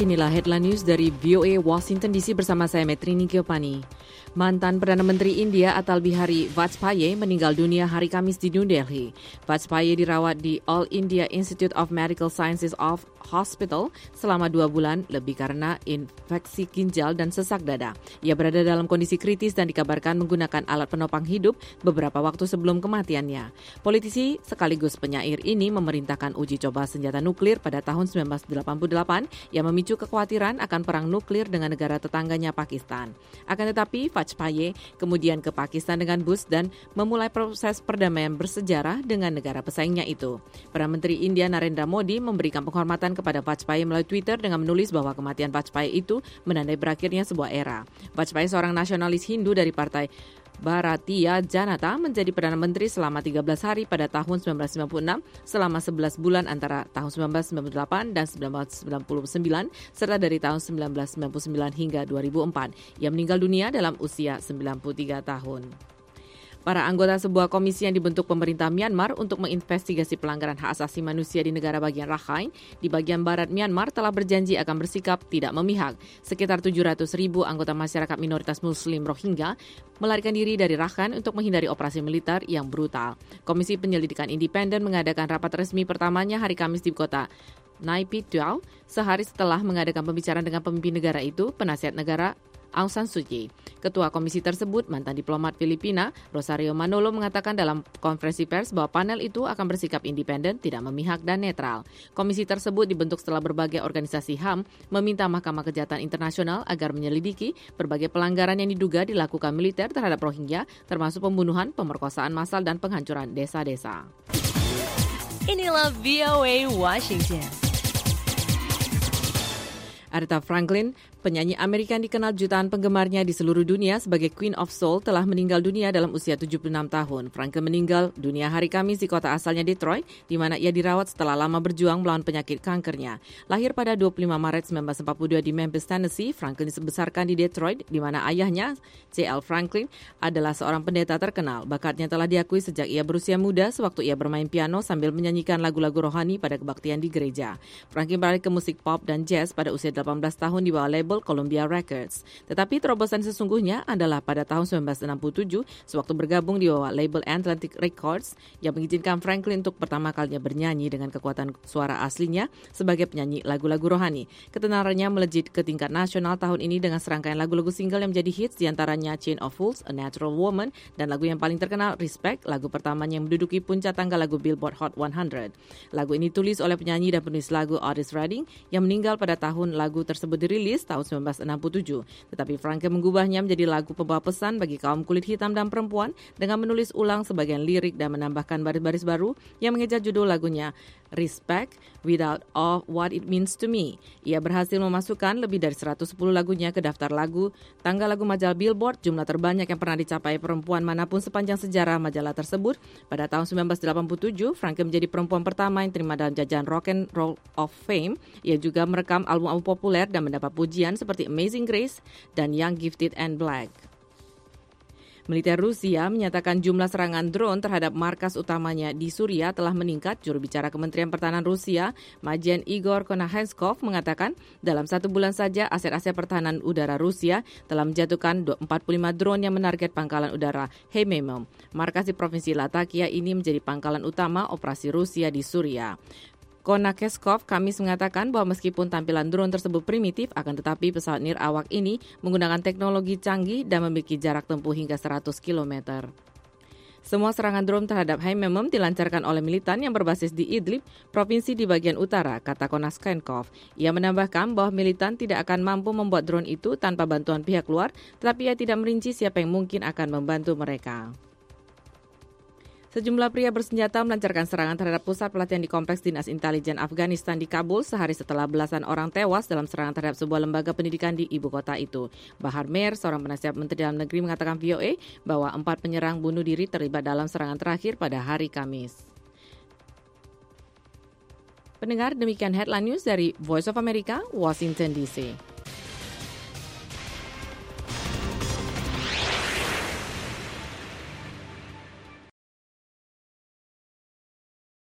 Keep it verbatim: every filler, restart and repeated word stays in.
inilah headline news dari V O A Washington D C bersama saya Metrini Giopani. Mantan Perdana Menteri India Atal Bihari Vajpayee meninggal dunia hari Kamis di New Delhi. Vajpayee dirawat di All India Institute of Medical Sciences of Hospital selama dua bulan lebih karena infeksi ginjal dan sesak dada. Ia berada dalam kondisi kritis dan dikabarkan menggunakan alat penopang hidup beberapa waktu sebelum kematiannya. Politisi sekaligus penyair ini memerintahkan uji coba senjata nuklir pada tahun sembilan belas delapan puluh delapan yang memicu kekhawatiran akan perang nuklir dengan negara tetangganya Pakistan. Akan tetapi, Vajpayee kemudian ke Pakistan dengan bus dan memulai proses perdamaian bersejarah dengan negara pesaingnya itu. Perdana Menteri India Narendra Modi memberikan penghormatan kepada Vajpayee melalui Twitter dengan menulis bahwa kematian Vajpayee itu menandai berakhirnya sebuah era. Vajpayee seorang nasionalis Hindu dari Partai Bharatiya Janata menjadi Perdana Menteri selama tiga belas hari pada tahun sembilan belas sembilan puluh enam selama sebelas bulan antara tahun sembilan belas sembilan puluh delapan dan sembilan belas sembilan puluh sembilan serta dari tahun sembilan belas sembilan puluh sembilan hingga dua ribu empat. Ia meninggal dunia dalam usia sembilan puluh tiga tahun. Para anggota sebuah komisi yang dibentuk pemerintah Myanmar untuk menginvestigasi pelanggaran hak asasi manusia di negara bagian Rakhine di bagian barat Myanmar telah berjanji akan bersikap tidak memihak. Sekitar tujuh ratus ribu anggota masyarakat minoritas Muslim Rohingya melarikan diri dari Rakhine untuk menghindari operasi militer yang brutal. Komisi Penyelidikan Independen mengadakan rapat resmi pertamanya hari Kamis di kota Naypyidaw, sehari setelah mengadakan pembicaraan dengan pemimpin negara itu, penasihat negara Aung San Suu Kyi. Ketua komisi tersebut, mantan diplomat Filipina, Rosario Manolo, mengatakan dalam konferensi pers bahwa panel itu akan bersikap independen, tidak memihak dan netral. Komisi tersebut dibentuk setelah berbagai organisasi H A M meminta Mahkamah Kejahatan Internasional agar menyelidiki berbagai pelanggaran yang diduga dilakukan militer terhadap Rohingya, termasuk pembunuhan, pemerkosaan massal, dan penghancuran desa-desa. Inilah V O A Washington. Aretha Franklin, penyanyi Amerika yang dikenal jutaan penggemarnya di seluruh dunia sebagai Queen of Soul, telah meninggal dunia dalam usia tujuh puluh enam tahun. Franklin meninggal dunia hari Kamis di kota asalnya Detroit, di mana ia dirawat setelah lama berjuang melawan penyakit kankernya. Lahir pada dua puluh lima Maret seribu sembilan ratus empat puluh dua di Memphis, Tennessee, Franklin dibesarkan di Detroit, di mana ayahnya, C L Franklin, adalah seorang pendeta terkenal. Bakatnya telah diakui sejak ia berusia muda, sewaktu ia bermain piano sambil menyanyikan lagu-lagu rohani pada kebaktian di gereja. Franklin beralih ke musik pop dan jazz pada usia delapan belas tahun di bawah label Columbia Records. Tetapi terobosan sesungguhnya adalah pada tahun sembilan belas enam puluh tujuh, sewaktu bergabung di bawah label Atlantic Records yang mengizinkan Franklin untuk pertama kalinya bernyanyi dengan kekuatan suara aslinya sebagai penyanyi lagu-lagu rohani. Ketenarannya melejit ke tingkat nasional tahun ini dengan serangkaian lagu-lagu single yang menjadi hits, diantaranya Chain of Fools, A Natural Woman, dan lagu yang paling terkenal, Respect, lagu pertamanya yang menduduki puncak tangga lagu Billboard Hot seratus. Lagu ini ditulis oleh penyanyi dan penulis lagu Otis Redding yang meninggal pada tahun lagu tersebut dirilis tahun sembilan belas enam puluh tujuh. Tetapi Franklin mengubahnya menjadi lagu pembawa pesan bagi kaum kulit hitam dan perempuan dengan menulis ulang sebagian lirik dan menambahkan baris-baris baru yang mengejar judul lagunya Respect Without All What It Means to Me. Ia berhasil memasukkan lebih dari seratus sepuluh lagunya ke daftar lagu tangga lagu majalah Billboard, jumlah terbanyak yang pernah dicapai perempuan manapun sepanjang sejarah majalah tersebut. Pada tahun sembilan belas delapan puluh tujuh, Franklin menjadi perempuan pertama yang terima dalam jajaran Rock and Roll of Fame. Ia juga merekam album-album populer dan mendapat pujian seperti Amazing Grace dan Young, Gifted, and Black. Militer Rusia menyatakan jumlah serangan drone terhadap markas utamanya di Suriah telah meningkat. Juru bicara Kementerian Pertahanan Rusia, Majen Igor Konashenkov, mengatakan dalam satu bulan saja aset-aset pertahanan udara Rusia telah menjatuhkan empat puluh lima drone yang menarget pangkalan udara Hmeimim. Markas di Provinsi Latakia ini menjadi pangkalan utama operasi Rusia di Suriah. Konashenkov Kamis mengatakan bahwa meskipun tampilan drone tersebut primitif, akan tetapi pesawat nirawak ini menggunakan teknologi canggih dan memiliki jarak tempuh hingga seratus kilometer. Semua serangan drone terhadap Hmeimim dilancarkan oleh militan yang berbasis di Idlib, provinsi di bagian utara, kata Konashenkov. Ia menambahkan bahwa militan tidak akan mampu membuat drone itu tanpa bantuan pihak luar, tetapi ia tidak merinci siapa yang mungkin akan membantu mereka. Sejumlah pria bersenjata melancarkan serangan terhadap pusat pelatihan di Kompleks Dinas Intelijen Afghanistan di Kabul sehari setelah belasan orang tewas dalam serangan terhadap sebuah lembaga pendidikan di ibu kota itu. Bahar Mer, seorang penasihat Menteri Dalam Negeri, mengatakan V O A bahwa empat penyerang bunuh diri terlibat dalam serangan terakhir pada hari Kamis. Pendengar, demikian headline news dari Voice of America, Washington D C.